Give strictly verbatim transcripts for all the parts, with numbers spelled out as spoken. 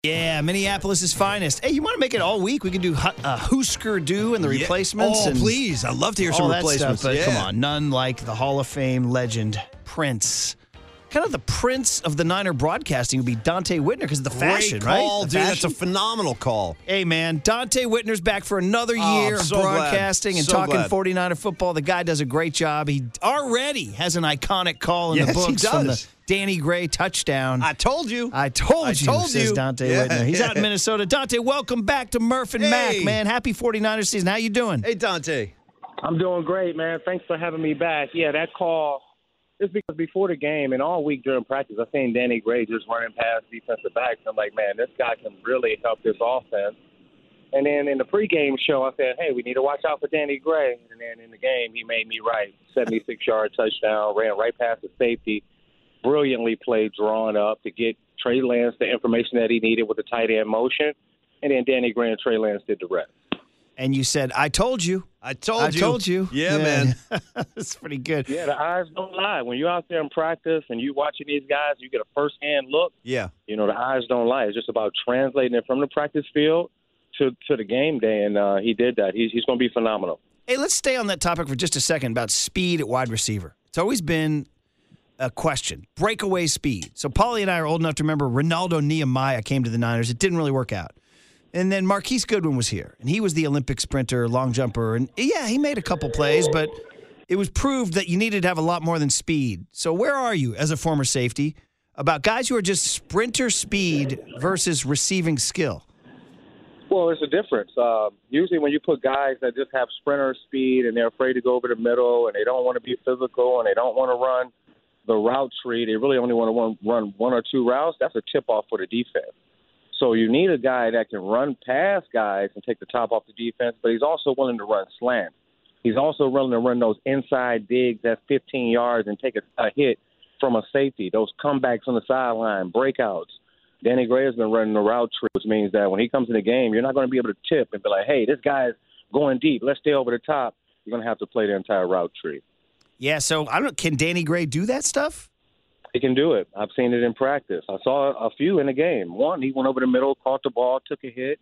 Yeah, Minneapolis' finest. Hey, you want to make it all week? We can do uh, Husker Du and the Yeah. replacements. Oh, and please. I'd love to hear all some that replacements. Stuff, but yeah. come on, none like the Hall of Fame legend, Prince. Kind of the Prince of the Niner broadcasting would be Dante Whitner because of the fashion, Great call, right? The dude. fashion. That's a phenomenal call. Hey, man, Dante Whitner's back for another Oh, year I'm of so glad. broadcasting and So talking glad. 49er football. The guy does a great job. He already has an iconic call in Yes, the he books from the does. Danny Gray touchdown. I told you. I told I you, told says you. Dante Yeah, Whitner. He's yeah. out in Minnesota. Dante, welcome back to Murph and Hey. Mac, man. Happy 49ers season. How you doing? Hey, Dante. I'm doing great, man. Thanks for having me back. Yeah, that call is because before the game and all week during practice, I seen Danny Gray just running past defensive backs. I'm like, man, this guy can really help this offense. And then in the pregame show, I said, hey, we need to watch out for Danny Gray. And then in the game, he made me right. seventy-six-yard touchdown, ran right past the safety, brilliantly played, drawn up to get Trey Lance the information that he needed with the tight end motion. And then Danny Gray and Trey Lance did the rest. And you said, I told you. I told I you. told you. Yeah, man. That's pretty good. Yeah, the eyes don't lie. When you're out there in practice and you're watching these guys, you get a first-hand look. Yeah. You know, the eyes don't lie. It's just about translating it from the practice field to to the game day, and uh, he did that. He's, he's going to be phenomenal. Hey, let's stay on that topic for just a second about speed at wide receiver. It's always been a question. Breakaway speed. So Paulie and I are old enough to remember Ronaldo Nehemiah came to the Niners. It didn't really work out. And then Marquise Goodwin was here, and he was the Olympic sprinter, long jumper. And, yeah, he made a couple plays, but it was proved that you needed to have a lot more than speed. So where are you as a former safety about guys who are just sprinter speed versus receiving skill? Well, it's a difference. Uh, usually when you put guys that just have sprinter speed and they're afraid to go over the middle and they don't want to be physical and they don't want to run the route tree, they really only want to run, run one or two routes, that's a tip-off for the defense. So you need a guy that can run past guys and take the top off the defense, but he's also willing to run slant. He's also willing to run those inside digs at fifteen yards and take a, a hit from a safety, those comebacks on the sideline, breakouts. Danny Gray has been running the route tree, which means that when he comes in the game, you're not going to be able to tip and be like, hey, this guy's going deep. Let's stay over the top. You're going to have to play the entire route tree. Yeah, so I don't know. Can Danny Gray do that stuff? He can do it. I've seen it in practice. I saw a few in the game. One, he went over the middle, caught the ball, took a hit.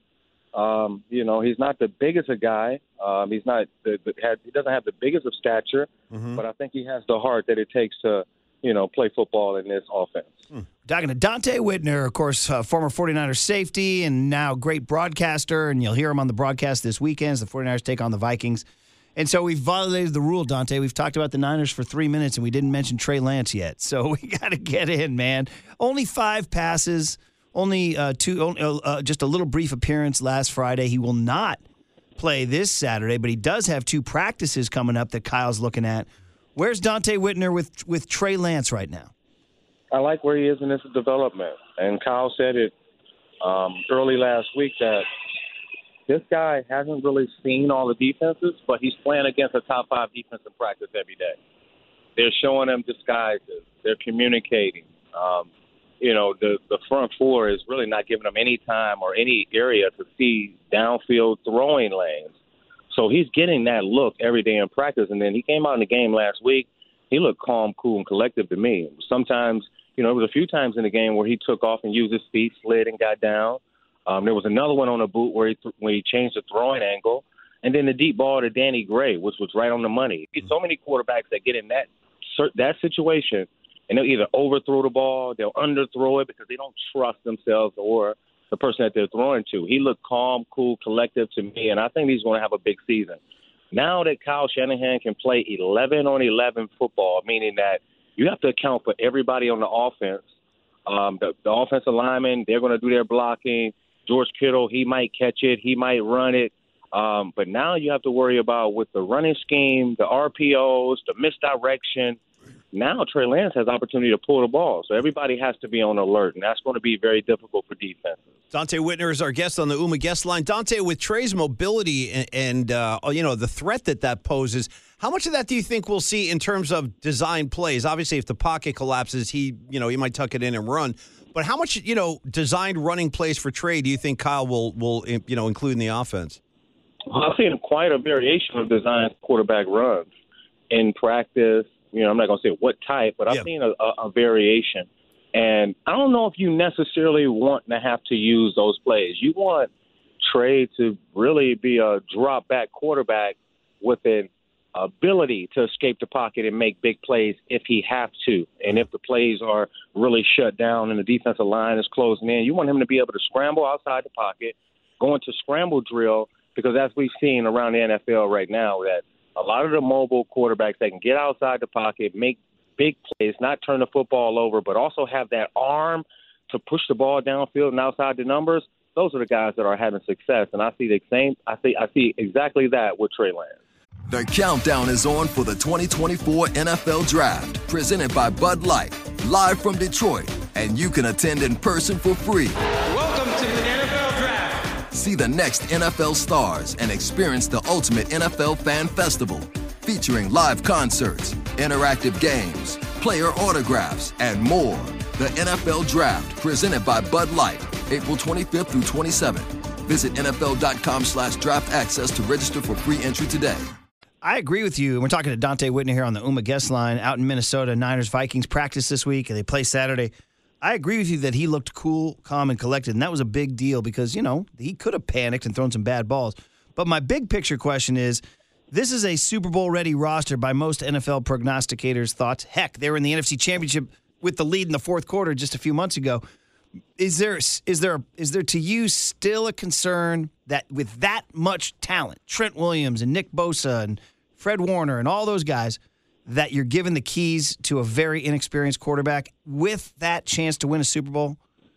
Um, you know, he's not the biggest a guy. Um, he's not the, the had, he doesn't have the biggest of stature, Mm-hmm. but I think he has the heart that it takes to, you know, play football in this offense. Hmm. Talking to Dante Whitner, of course, uh, former 49ers safety and now great broadcaster, and you'll hear him on the broadcast this weekend as the 49ers take on the Vikings. And so we've violated the rule, Dante. We've talked about the Niners for three minutes, and we didn't mention Trey Lance yet. So we got to get in, man. Only five passes, only uh, two, uh, just a little brief appearance last Friday. He will not play this Saturday, but he does have two practices coming up that Kyle's looking at. Where's Dante Whitner with with Trey Lance right now? I like where he is in his development. And Kyle said it um, early last week that this guy hasn't really seen all the defenses, but he's playing against a top five defense in practice every day. They're showing him disguises. They're communicating. Um, you know, the, the front four is really not giving him any time or any area to see downfield throwing lanes. So he's getting that look every day in practice. And then he came out in the game last week. He looked calm, cool, and collective to me. Sometimes, you know, there was a few times in the game where he took off and used his feet, slid, and got down. Um, there was another one on the boot where he th- where he changed the throwing angle, and then the deep ball to Danny Gray, which was right on the money. You get so many quarterbacks that get in that that situation, and they'll either overthrow the ball, they'll underthrow it because they don't trust themselves or the person that they're throwing to. He looked calm, cool, collective to me, and I think he's going to have a big season. Now that Kyle Shanahan can play eleven on eleven football, meaning that you have to account for everybody on the offense. Um, the, the offensive linemen, they're going to do their blocking. George Kittle, he might catch it, he might run it. Um, but now you have to worry about with the running scheme, the R P Os, the misdirection. Now Trey Lance has opportunity to pull the ball. So everybody has to be on alert, and that's going to be very difficult for defenses. Dante Whitner is our guest on the UMA guest line. Dante, with Trey's mobility and, and uh, you know, the threat that that poses, how much of that do you think we'll see in terms of design plays? Obviously, if the pocket collapses, he, you know, he might tuck it in and run. But how much, you know, designed running plays for Trey do you think Kyle will, will you know, include in the offense? Well, I've seen quite a variation of designed quarterback runs in practice. You know, I'm not going to say what type, but I've yeah. seen a, a, a variation. And I don't know if you necessarily want to have to use those plays. You want Trey to really be a drop-back quarterback with an ability to escape the pocket and make big plays if he have to. And if the plays are really shut down and the defensive line is closing in, you want him to be able to scramble outside the pocket, go into scramble drill, because as we've seen around the N F L right now, that a lot of the mobile quarterbacks that can get outside the pocket, make big plays, not turn the football over, but also have that arm to push the ball downfield and outside the numbers, those are the guys that are having success. And I see the same, I see, I see exactly that with Trey Lance. The countdown is on for the twenty twenty-four N F L Draft, presented by Bud Light, live from Detroit, and you can attend in person for free. Welcome to the N F L Draft. See the next N F L stars and experience the ultimate N F L fan festival, featuring live concerts, interactive games, player autographs, and more. The N F L Draft, presented by Bud Light, April twenty-fifth through twenty-seventh. Visit N F L dot com slash draft access to register for free entry today. I agree with you. We're talking to Dante Whitner here on the Uma Guest Line out in Minnesota. Niners Vikings practice this week, and they play Saturday. I agree with you that he looked cool, calm, and collected, and that was a big deal because, you know, he could have panicked and thrown some bad balls. But my big picture question is, this is a Super Bowl-ready roster by most N F L prognosticators' thoughts. Heck, they were in the N F C Championship with the lead in the fourth quarter just a few months ago. Is there, is there, is there to you still a concern that with that much talent, Trent Williams and Nick Bosa and Fred Warner and all those guys, that you're given the keys to a very inexperienced quarterback with that chance to win a Super Bowl?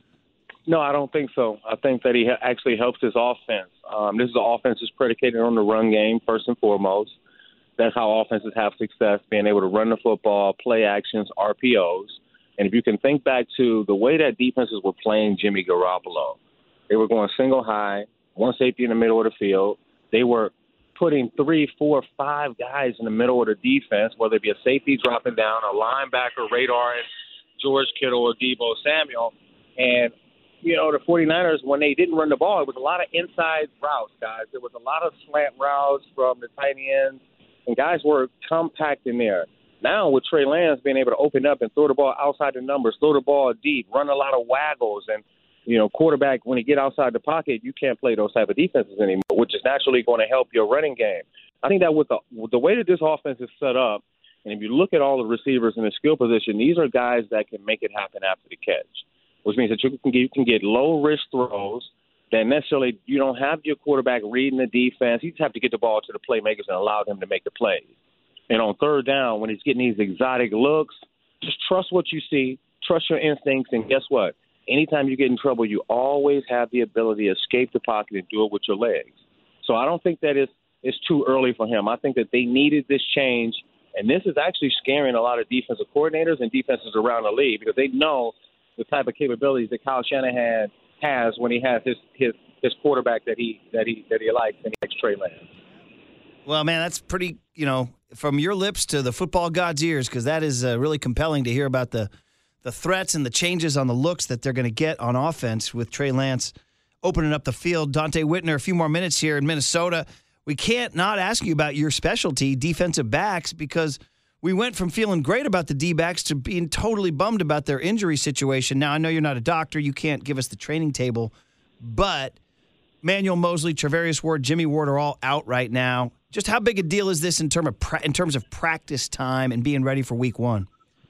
No, I don't think so. I think that he ha- actually helps his offense. Um, this is an offense that's predicated on the run game, first and foremost. That's how offenses have success, being able to run the football, play actions, R P Os. And if you can think back to the way that defenses were playing Jimmy Garoppolo, they were going single high, one safety in the middle of the field. They were putting three, four, five guys in the middle of the defense, whether it be a safety dropping down, a linebacker, radar, George Kittle or Deebo Samuel. And, you know, the 49ers, when they didn't run the ball, it was a lot of inside routes, guys. There was a lot of slant routes from the tight ends, and guys were compact in there. Now with Trey Lance being able to open up and throw the ball outside the numbers, throw the ball deep, run a lot of waggles, and, you know, quarterback, when he get outside the pocket, you can't play those type of defenses anymore, which is naturally going to help your running game. I think that with the, with the way that this offense is set up, and if you look at all the receivers in the skill position, these are guys that can make it happen after the catch, which means that you can get, you can get low-risk throws that necessarily you don't have your quarterback reading the defense. You just have to get the ball to the playmakers and allow them to make the plays. And on third down, when he's getting these exotic looks, just trust what you see, trust your instincts, and guess what? Anytime you get in trouble, you always have the ability to escape the pocket and do it with your legs. So I don't think that it's, it's too early for him. I think that they needed this change, and this is actually scaring a lot of defensive coordinators and defenses around the league because they know the type of capabilities that Kyle Shanahan has when he has his his, his quarterback that he that he that he likes, and he likes Trey Lance. Well, man, that's pretty, you know, from your lips to the football god's ears, because that is uh, really compelling to hear about the the threats and the changes on the looks that they're going to get on offense with Trey Lance opening up the field. Dante Whitner, a few more minutes here in Minnesota. We can't not ask you about your specialty, defensive backs, because we went from feeling great about the D-backs to being totally bummed about their injury situation. Now, I know you're not a doctor. You can't give us the training table, but Manuel Mosley, Travarius Ward, Jimmy Ward are all out right now. Just how big a deal is this in, term of pra- in terms of practice time and being ready for week one?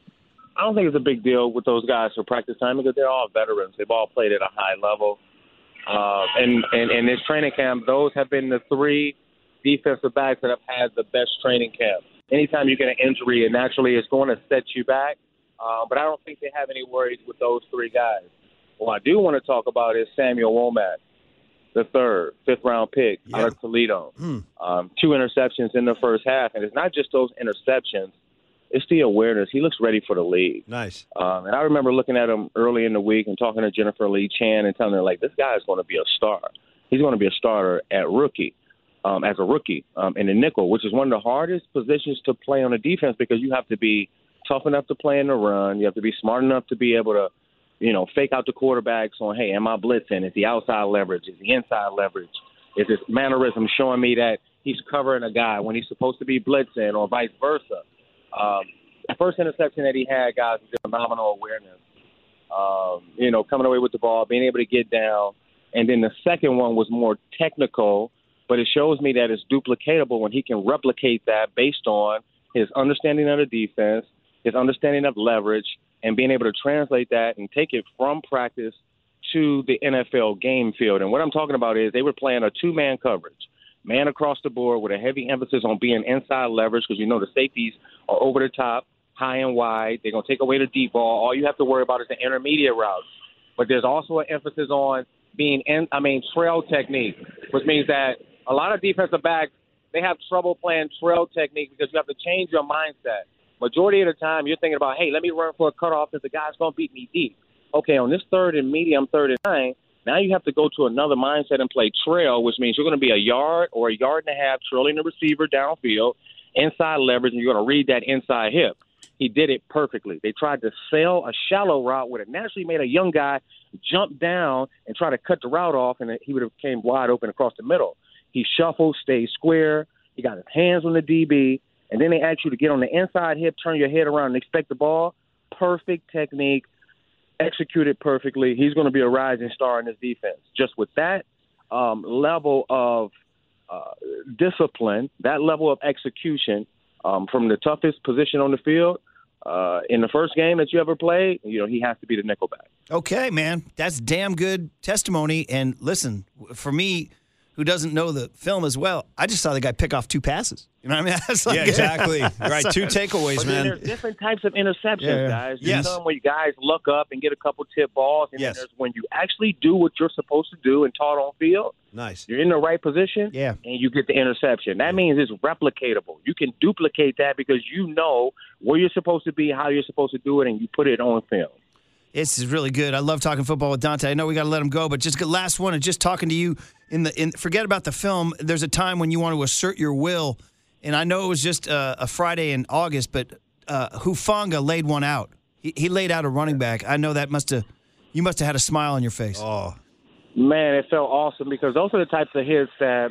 I don't think it's a big deal with those guys for practice time because they're all veterans. They've all played at a high level. Uh, and, and, and this training camp, those have been the three defensive backs that have had the best training camp. Anytime you get an injury, and naturally it's going to set you back. Uh, but I don't think they have any worries with those three guys. What I do want to talk about is Samuel Womack, the third, fifth-round pick yeah. out of Toledo. Hmm. Um, two interceptions in the first half. And it's not just those interceptions. It's the awareness. He looks ready for the league. Nice. Um, and I remember looking at him early in the week and talking to Jennifer Lee Chan and telling her, like, this guy is going to be a star. He's going to be a starter at rookie, um, as a rookie um, in the nickel, which is one of the hardest positions to play on a defense because you have to be tough enough to play in the run. You have to be smart enough to be able to, you know, fake out the quarterbacks on, hey, am I blitzing? Is the outside leverage? Is the inside leverage? Is his mannerism showing me that he's covering a guy when he's supposed to be blitzing or vice versa? Um, the first interception that he had, guys, was phenomenal awareness. um, you know, coming away with the ball, being able to get down. And then the second one was more technical, but it shows me that it's duplicatable when he can replicate that based on his understanding of the defense, his understanding of leverage, and being able to translate that and take it from practice to the N F L game field. And what I'm talking about is they were playing a two-man coverage, man across the board with a heavy emphasis on being inside leverage because you know the safeties are over the top, high and wide. They're going to take away the deep ball. All you have to worry about is the intermediate routes. But there's also an emphasis on being in, I mean, trail technique, which means that a lot of defensive backs, they have trouble playing trail technique because you have to change your mindset. Majority of the time, you're thinking about, hey, let me run for a cutoff because the guy's going to beat me deep. Okay, on this third and medium, third and nine, now you have to go to another mindset and play trail, which means you're going to be a yard or a yard and a half trailing the receiver downfield, inside leverage, and you're going to read that inside hip. He did it perfectly. They tried to sail a shallow route where it naturally made a young guy jump down and try to cut the route off, and he would have came wide open across the middle. He shuffled, stayed square. He got his hands on the D B, and then they ask you to get on the inside hip, turn your head around, and expect the ball. Perfect technique, executed perfectly. He's going to be a rising star in this defense. Just with that um, level of uh, discipline, that level of execution um, from the toughest position on the field, Uh, in the first game that you ever played, you know, he has to be the nickelback. Okay, man. That's damn good testimony. And listen, for me, who doesn't know the film as well, I just saw the guy pick off two passes. You know what I mean? That's like, yeah, exactly. Right, two takeaways, but man. There's different types of interceptions, yeah, yeah. guys. There's Yes. some where you guys look up and get a couple tip balls, and Yes. then there's when you actually do what you're supposed to do and taught on field. Nice. You're in the right position, Yeah. and you get the interception. That means it's replicatable. You can duplicate that because you know where you're supposed to be, how you're supposed to do it, and you put it on film. This is really good. I love talking football with Dante. I know we got to let him go, but just last one and just talking to you in the in forget about the film. There's a time when you want to assert your will, and I know it was just uh, a Friday in August, but uh, Hufanga laid one out. He, he laid out a running back. I know that must have you must have had a smile on your face. Oh, Man, it felt awesome because those are the types of hits that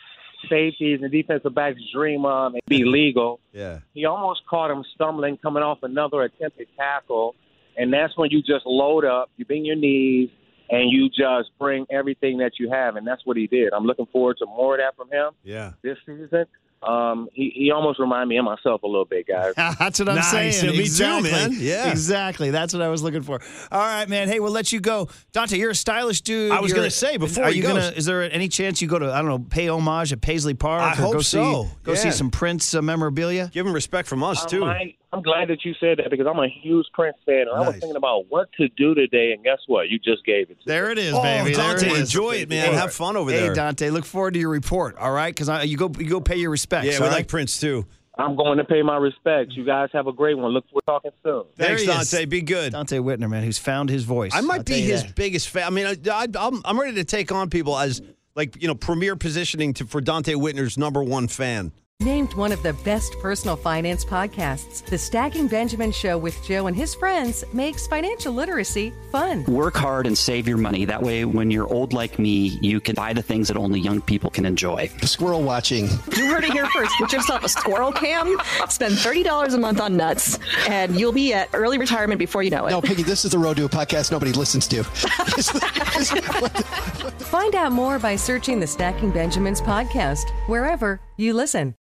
safeties and defensive backs dream of and be legal. yeah. He almost caught him stumbling coming off another attempted tackle, and that's when you just load up, you bend your knees, and you just bring everything that you have, and that's what he did. I'm looking forward to more of that from him Yeah. this season. Um, he, he almost reminded me of myself a little bit, guys. That's what I'm Nice. saying. Yeah, me too, exactly. man. Yeah. Exactly. That's what I was looking for. All right, man. Hey, we'll let you go. Dante, you're a stylish dude. I was You're- gonna say, before are he you goes- gonna? Is there any chance you go to I don't know, pay homage at Paisley Park? I or hope go so. See, go Yeah. see some Prince uh, memorabilia. Give him respect from us, I too. might- I'm glad that you said that because I'm a huge Prince fan, and I was Nice. thinking about what to do today, and guess what? You just gave it to me. There it is, Oh, baby. There Dante, it is. enjoy it, man. Have fun over hey, there. Dante, look forward to your report. All right, because you go you go pay your respects. Yeah, all we right? like Prince, too. I'm going to pay my respects. You guys have a great one. Look forward to talking soon. There Thanks, he is. Dante. Be good. Dante Whitner, man, who's found his voice. I I'll might tell be you his that. biggest fan. I mean, I, I, I'm, I'm ready to take on people as, like, you know, premier positioning to, for Dante Whitner's number one fan. Named one of the best personal finance podcasts, The Stacking Benjamin Show with Joe and his friends makes financial literacy fun. Work hard and save your money. That way, when you're old like me, you can buy the things that only young people can enjoy. Squirrel watching. You heard it here first. Get yourself a squirrel cam, spend thirty dollars a month on nuts, and you'll be at early retirement before you know it. No, Piggy, this is the Road to a podcast nobody listens to. Find out more by searching the Stacking Benjamins podcast wherever you listen.